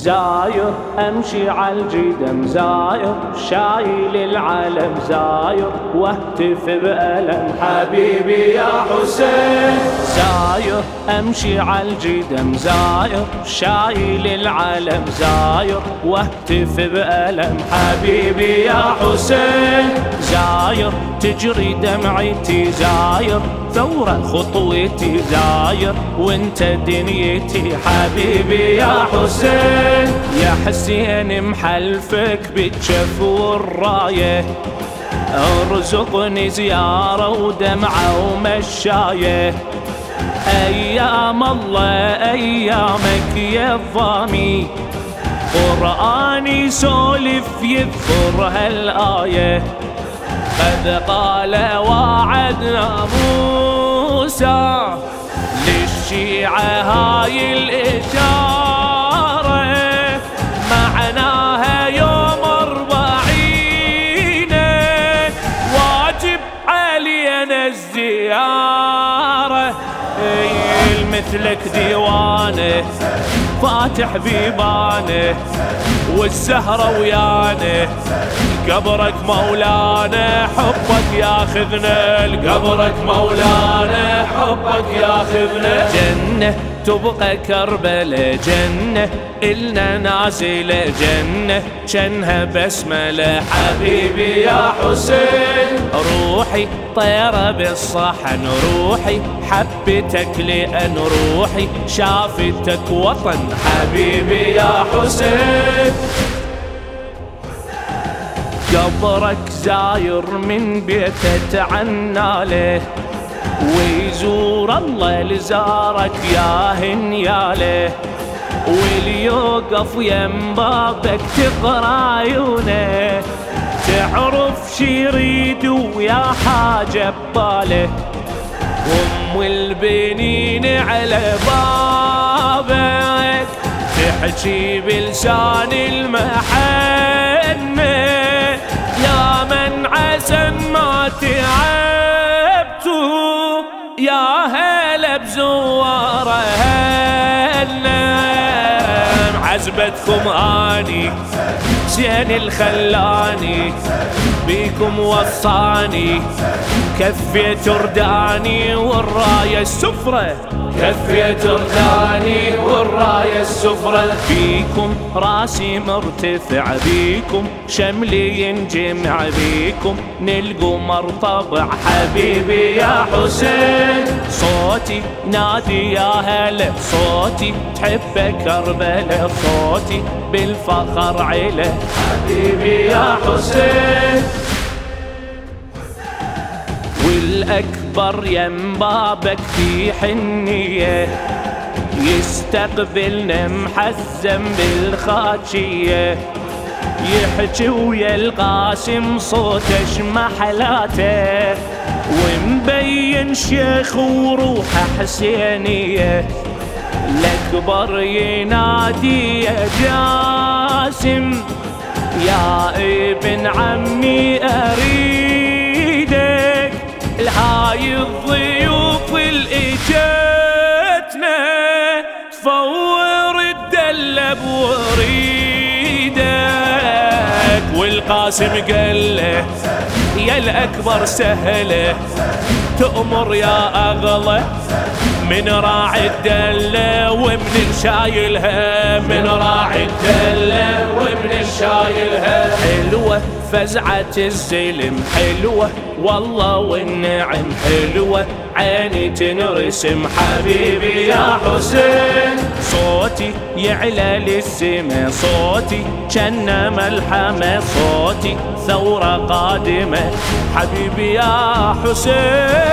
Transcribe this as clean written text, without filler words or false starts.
زاير أمشي عالجدم زاير شايل العلم زاير واهتف بألم حبيبي يا حسين. زاير أمشي عالجدم زاير شايل العلم زاير واهتف بألم حبيبي يا حسين. زاير تجري دمعتي زاير ثورة خطوتي زاير وانت دنيتي حبيبي يا حسين. يا حسين محلفك بالجف والراية ارزقني زيارة ودمعة ومشاية. ايام الله ايامك يا الضامي قرآني سولف يذكر هالآية. قد قال وعدنا موسى للشيعة هاي الإشارة معناها يوم 40 واجب علينا الزيارة. مثلك ديوانه فاتح بيبانه والزهرة ويانه قبرك مولانا حبك ياخذنا لقبرك مولانا حبك ياخذنا. جنة تبقى كربلة جنة إلنا نازلة جنة جنها بسملة حبيبي يا حسين. روحي طيرة بالصحن روحي حبتك لأن روحي شافتك وطن حبيبي يا حسين. قبرك زاير من بيته تعناله ويزور الله لزارك يا هنياله واليوقف يم بابك تقرا عيونه تعرف شي يريد ويا حاجة بباله. ام البنين على بابك تحكي بلسان المحنة يا من عسى ما تعبتوا يا هلا بزواره هلا. عزبتكم اني زين الخلاني بيكم وصاني كفيت رداني والراية السفرة كفيت رداني والراية السفرة. بيكم راسي مرتفع بيكم شملي ينجمع بيكم نلقوا مرطبع حبيبي يا حسين. صوتي نادي يا هلا صوتي تحب كربلة صوتي بالفخر عله حبيبي يا حسين. والأكبر يم بابك في حنية يستقبلنا محزم بالخاتشية يحكي ويا القاسم صوته شمحلاته ومبين شيخ وروحه حسينية. الأكبر ينادي يا جاسم يا ابن عمي أريدك الهاي الضيوف اللي اجتنا تفور الدلب وريدك. والقاسم قال له يا الأكبر سهله تأمر يا أغلى من راعي الدلة ومن الشايلها من راعي الدلة ومن الشايلها. حلوة فزعة الزلم حلوة والله والنعم حلوة عيني تنرسم حبيبي يا حسين. صوتي يعلى للسما صوتي جنة ملحمة صوتي ثورة قادمة حبيبي يا حسين.